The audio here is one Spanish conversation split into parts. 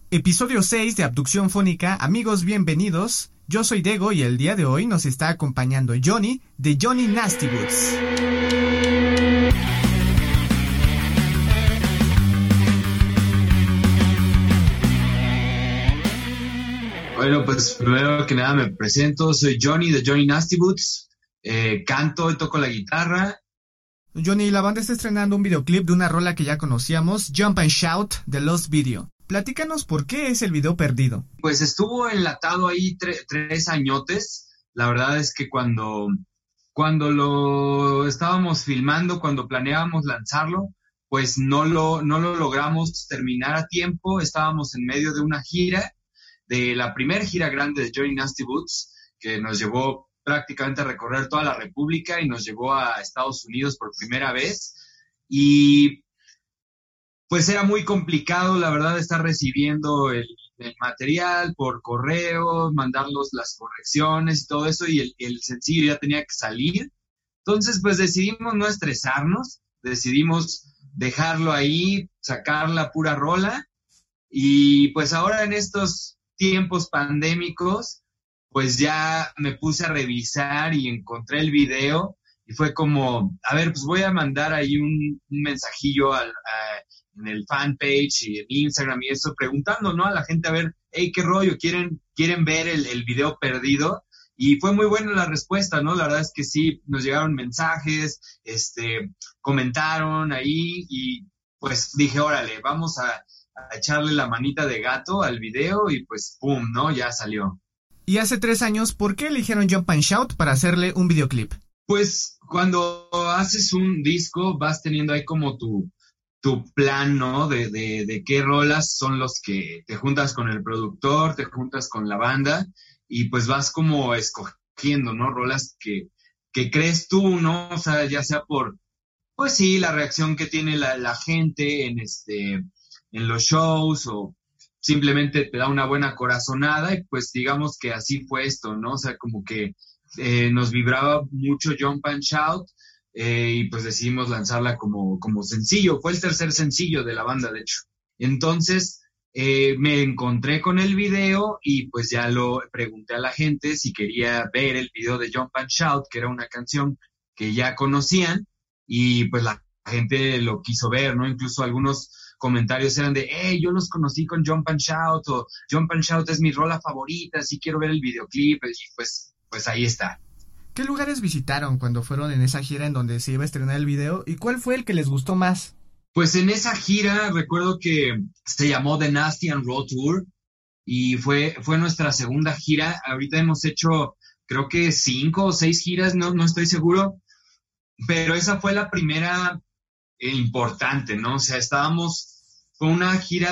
Episodio 6 de Abducción Fónica. Amigos, bienvenidos. Yo soy Dego y el día de hoy nos está acompañando Johnny de Johnny Nasty Boots. Bueno, pues primero que nada me presento, soy Johnny de Johnny Nasty Boots, canto y toco la guitarra. Johnny, la banda está estrenando un videoclip de una rola que ya conocíamos, Jump and Shout, de Lost Video. Platícanos por qué es el video perdido. Pues estuvo enlatado ahí tres añotes. La verdad es que cuando lo estábamos filmando, cuando planeábamos lanzarlo, pues no lo logramos terminar a tiempo. Estábamos en medio de una gira, de la primera gira grande de Johnny Nasty Boots, que nos llevó prácticamente a recorrer toda la República y nos llevó a Estados Unidos por primera vez. Y pues era muy complicado, la verdad, estar recibiendo el material por correo, mandarlos las correcciones y todo eso, y el sencillo ya tenía que salir. Entonces, pues decidimos no estresarnos, decidimos dejarlo ahí, sacar la pura rola, y pues ahora en estos tiempos pandémicos, pues ya me puse a revisar y encontré el video, y fue como, a ver, pues voy a mandar ahí un mensajillo en el fanpage y en Instagram y eso, preguntando, ¿no? A la gente, a ver, hey, ¿qué rollo? ¿Quieren ver el video perdido? Y fue muy buena la respuesta, ¿no? La verdad es que sí, nos llegaron mensajes, comentaron ahí y pues dije, órale, vamos a echarle la manita de gato al video y pues pum, ¿no? Ya salió. Y hace 3 años, ¿por qué eligieron Jump and Shout para hacerle un videoclip? Pues cuando haces un disco vas teniendo ahí como tu plan, ¿no? De qué rolas son los que te juntas con el productor, te juntas con la banda y pues vas como escogiendo, ¿no? Rolas que crees tú, ¿no? O sea, ya sea por, pues sí, la reacción que tiene la gente en los shows o simplemente te da una buena corazonada y pues digamos que así fue esto, ¿no? O sea, como que nos vibraba mucho Jump and Shout. Y pues decidimos lanzarla como sencillo. Fue el tercer sencillo de la banda, de hecho. Entonces, me encontré con el video y pues ya lo pregunté a la gente si quería ver el video de Jump and Shout, que era una canción que ya conocían, y pues la gente lo quiso ver, ¿no? Incluso algunos comentarios eran de, hey, yo los conocí con Jump and Shout, o Jump and Shout es mi rola favorita, sí quiero ver el videoclip, y pues ahí está. ¿Qué lugares visitaron cuando fueron en esa gira en donde se iba a estrenar el video? ¿Y cuál fue el que les gustó más? Pues en esa gira recuerdo que se llamó The Nasty and Raw Tour y fue nuestra segunda gira. Ahorita hemos hecho creo que 5 o 6 giras, no estoy seguro, pero esa fue la primera importante, ¿no? O sea, estábamos con una gira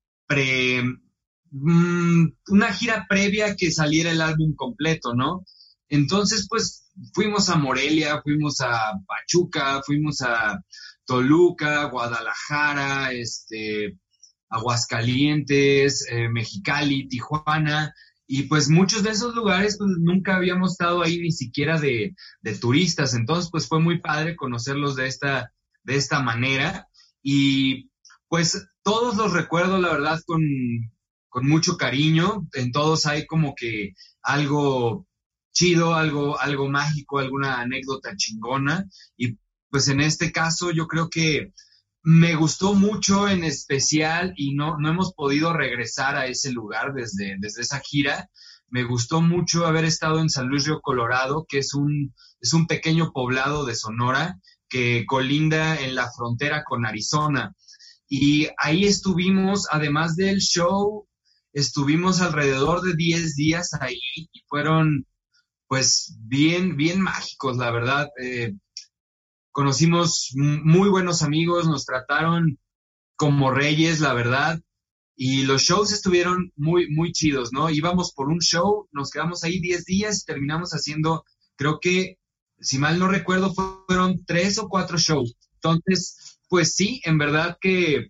una gira previa a que saliera el álbum completo, ¿no? Entonces, pues, fuimos a Morelia, fuimos a Pachuca, fuimos a Toluca, Guadalajara, Aguascalientes, Mexicali, Tijuana, y pues muchos de esos lugares, pues, nunca habíamos estado ahí ni siquiera de turistas, entonces, pues, fue muy padre conocerlos de esta manera, y pues, todos los recuerdo, la verdad, con mucho cariño, en todos hay como que algo chido, algo mágico, alguna anécdota chingona, y pues en este caso yo creo que me gustó mucho en especial y no hemos podido regresar a ese lugar desde esa gira. Me gustó mucho haber estado en San Luis Río Colorado, que es un pequeño poblado de Sonora que colinda en la frontera con Arizona, y ahí estuvimos, además del show, estuvimos alrededor de 10 días ahí y fueron pues bien mágicos, la verdad. Conocimos muy buenos amigos, nos trataron como reyes, la verdad, y los shows estuvieron muy chidos, ¿no? Íbamos por un show, nos quedamos ahí 10 días y terminamos haciendo, creo que, si mal no recuerdo, fueron 3 o 4 shows. Entonces, pues sí, en verdad que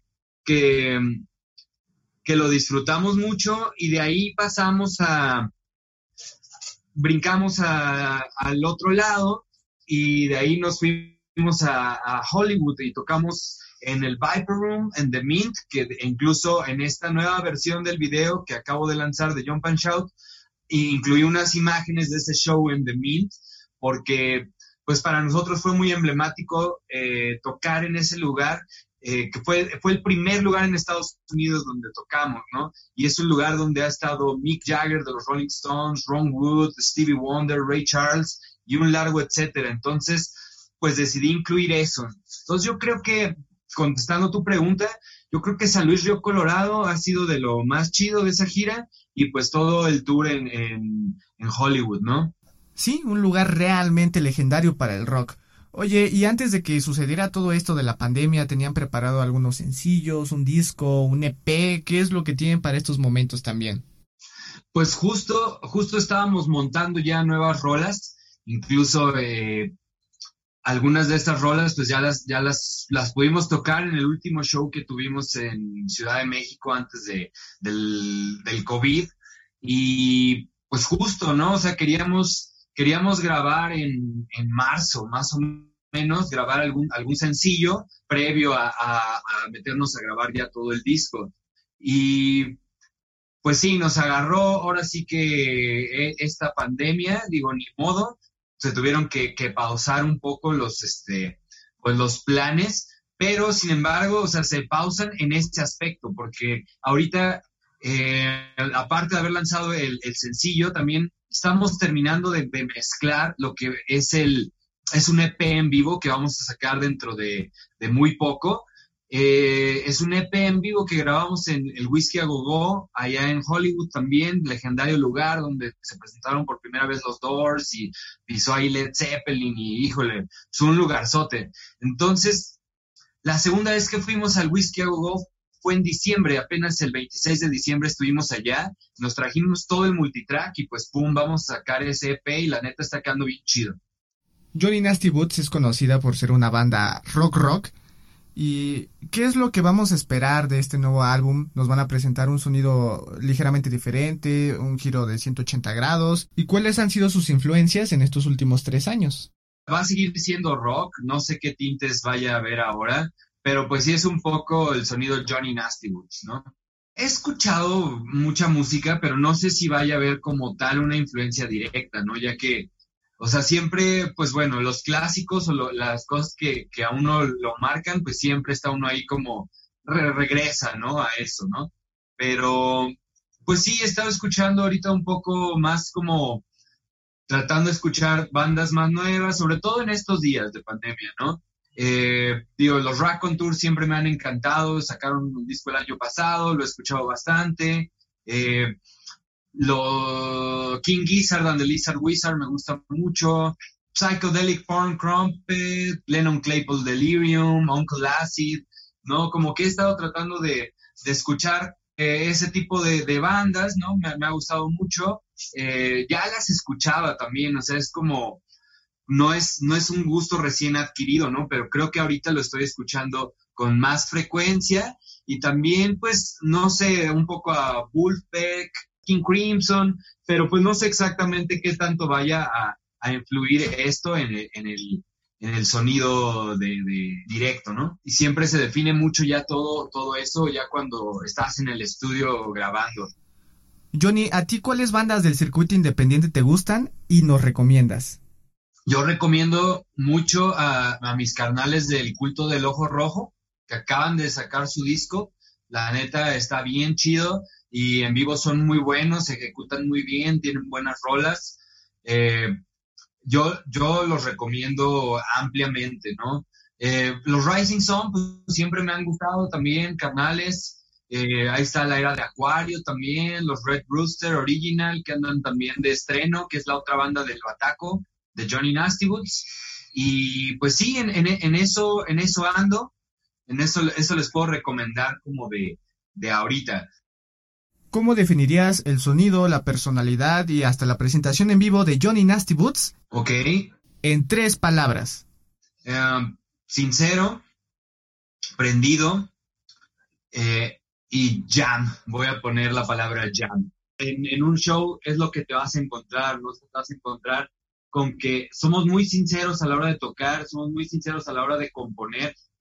lo disfrutamos mucho y de ahí brincamos al otro lado y de ahí nos fuimos a Hollywood y tocamos en el Viper Room, en The Mint, que incluso en esta nueva versión del video que acabo de lanzar de Jump and Shout, incluí unas imágenes de ese show en The Mint, porque pues para nosotros fue muy emblemático tocar en ese lugar, que fue el primer lugar en Estados Unidos donde tocamos, ¿no? Y es un lugar donde ha estado Mick Jagger de los Rolling Stones, Ron Wood, Stevie Wonder, Ray Charles y un largo etcétera. Entonces, pues decidí incluir eso. Entonces yo creo que, contestando tu pregunta, yo creo que San Luis Río Colorado ha sido de lo más chido de esa gira y pues todo el tour en Hollywood, ¿no? Sí, un lugar realmente legendario para el rock. Oye, y antes de que sucediera todo esto de la pandemia, ¿tenían preparado algunos sencillos, un disco, un EP? ¿Qué es lo que tienen para estos momentos también? Pues justo estábamos montando ya nuevas rolas, incluso algunas de estas rolas pues ya las pudimos tocar en el último show que tuvimos en Ciudad de México antes del COVID, y pues justo, ¿no? O sea, queríamos grabar en marzo, más o menos, grabar algún sencillo previo a meternos a grabar ya todo el disco. Y pues sí, nos agarró ahora sí que esta pandemia, digo, ni modo, se tuvieron que pausar un poco pues los planes, pero sin embargo, o sea, se pausan en este aspecto, porque ahorita, aparte de haber lanzado el sencillo, también estamos terminando de mezclar lo que es un EP en vivo que vamos a sacar dentro de muy poco. Es un EP en vivo que grabamos en el Whisky a Go Go, allá en Hollywood también, legendario lugar donde se presentaron por primera vez los Doors y pisó ahí Led Zeppelin y híjole, es un lugarzote. Entonces, la segunda vez que fuimos al Whisky a Go Go fue en diciembre, apenas el 26 de diciembre estuvimos allá, nos trajimos todo el multitrack y pues pum, vamos a sacar ese EP y la neta está quedando bien chido. Johnny Nasty Boots es conocida por ser una banda rock. ¿Y qué es lo que vamos a esperar de este nuevo álbum? ¿Nos van a presentar un sonido ligeramente diferente, un giro de 180 grados? ¿Y cuáles han sido sus influencias en estos últimos 3 años? Va a seguir siendo rock, no sé qué tintes vaya a haber ahora, pero pues sí es un poco el sonido Johnny Nasty Boots, ¿no? He escuchado mucha música, pero no sé si vaya a haber como tal una influencia directa, ¿no? Ya que, o sea, siempre, pues bueno, los clásicos o las cosas que a uno lo marcan, pues siempre está uno ahí como regresa, ¿no? A eso, ¿no? Pero, pues sí, he estado escuchando ahorita un poco más como tratando de escuchar bandas más nuevas, sobre todo en estos días de pandemia, ¿no? Digo, los Racontour siempre me han encantado, sacaron un disco el año pasado, lo he escuchado bastante. Lo King Gizzard and the Lizard Wizard me gusta mucho. Psychedelic Porn Crumpet, Lennon Claypool Delirium, Uncle Acid, ¿no? Como que he estado tratando de escuchar ese tipo de bandas, ¿no? Me ha gustado mucho. Ya las escuchaba también, o sea, es como, no es un gusto recién adquirido, ¿no? Pero creo que ahorita lo estoy escuchando con más frecuencia y también, pues, no sé, un poco a Wolfpack, King Crimson, pero pues no sé exactamente qué tanto vaya a influir esto en el sonido de directo, ¿no? Y siempre se define mucho ya todo eso ya cuando estás en el estudio grabando. Johnny, ¿a ti cuáles bandas del circuito independiente te gustan y nos recomiendas? Yo recomiendo mucho a mis carnales del Culto del Ojo Rojo, que acaban de sacar su disco. La neta está bien chido y en vivo son muy buenos, se ejecutan muy bien, tienen buenas rolas. Yo los recomiendo ampliamente, ¿no? Los Rising Sun pues, siempre me han gustado también, carnales. Ahí está la Era de Acuario también, los Red Rooster Original, que andan también de estreno, que es la otra banda del Bataco, de Johnny Nasty Boots. Y pues sí, en eso ando, eso les puedo recomendar como de ahorita. ¿Cómo definirías el sonido, la personalidad y hasta la presentación en vivo de Johnny Nasty Boots? Ok. En 3 palabras. Sincero, prendido y jam. Voy a poner la palabra jam. En un show es lo que te vas a encontrar, ¿no? Te vas a encontrar con que somos muy sinceros a la hora de tocar, somos muy sinceros a la hora de componer,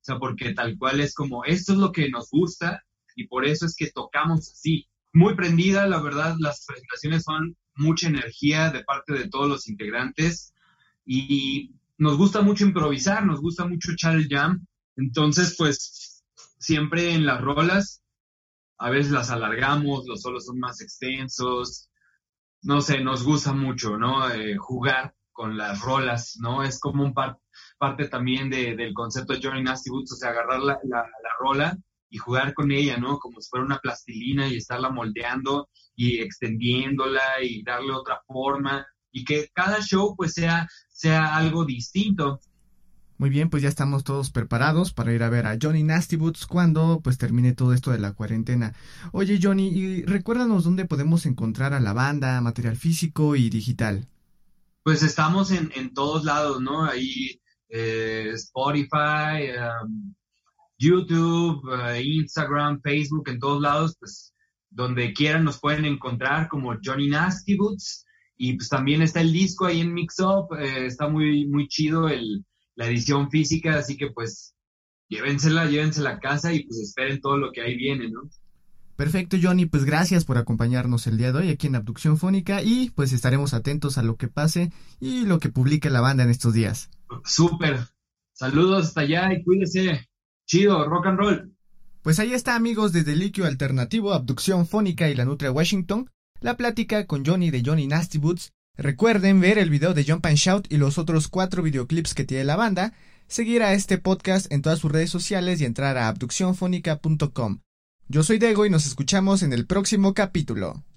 sea, porque tal cual es como, esto es lo que nos gusta y por eso es que tocamos así. Muy prendida, la verdad, las presentaciones son mucha energía de parte de todos los integrantes y nos gusta mucho improvisar, nos gusta mucho echar el jam. Entonces, pues, siempre en las rolas, a veces las alargamos, los solos son más extensos, no sé, nos gusta mucho, ¿no? Jugar con las rolas, ¿no? Es como parte también del concepto de Johnny Nasty Boots, o sea, agarrar la rola y jugar con ella, ¿no? Como si fuera una plastilina y estarla moldeando y extendiéndola y darle otra forma y que cada show pues sea algo distinto. Muy bien, pues ya estamos todos preparados para ir a ver a Johnny Nasty Boots cuando pues termine todo esto de la cuarentena. Oye Johnny, y recuérdanos dónde podemos encontrar a la banda, material físico y digital. Pues estamos en todos lados, ¿no? Ahí Spotify, YouTube, Instagram, Facebook, en todos lados, pues donde quieran nos pueden encontrar como Johnny Nasty Boots. Y pues también está el disco ahí en Mix Up, está muy, muy chido la edición física, así que pues llévensela a casa y pues esperen todo lo que ahí viene, ¿no? Perfecto, Johnny, pues gracias por acompañarnos el día de hoy aquí en Abducción Fónica y pues estaremos atentos a lo que pase y lo que publique la banda en estos días. Súper, saludos hasta allá y cuídese, chido, rock and roll. Pues ahí está, amigos, desde Líquido Alternativo, Abducción Fónica y la Nutria Washington, la plática con Johnny de Johnny Nasty Boots. Recuerden ver el video de Jump and Shout y los otros 4 videoclips que tiene la banda, seguir a este podcast en todas sus redes sociales y entrar a abduccionfonica.com. Yo soy Dego y nos escuchamos en el próximo capítulo.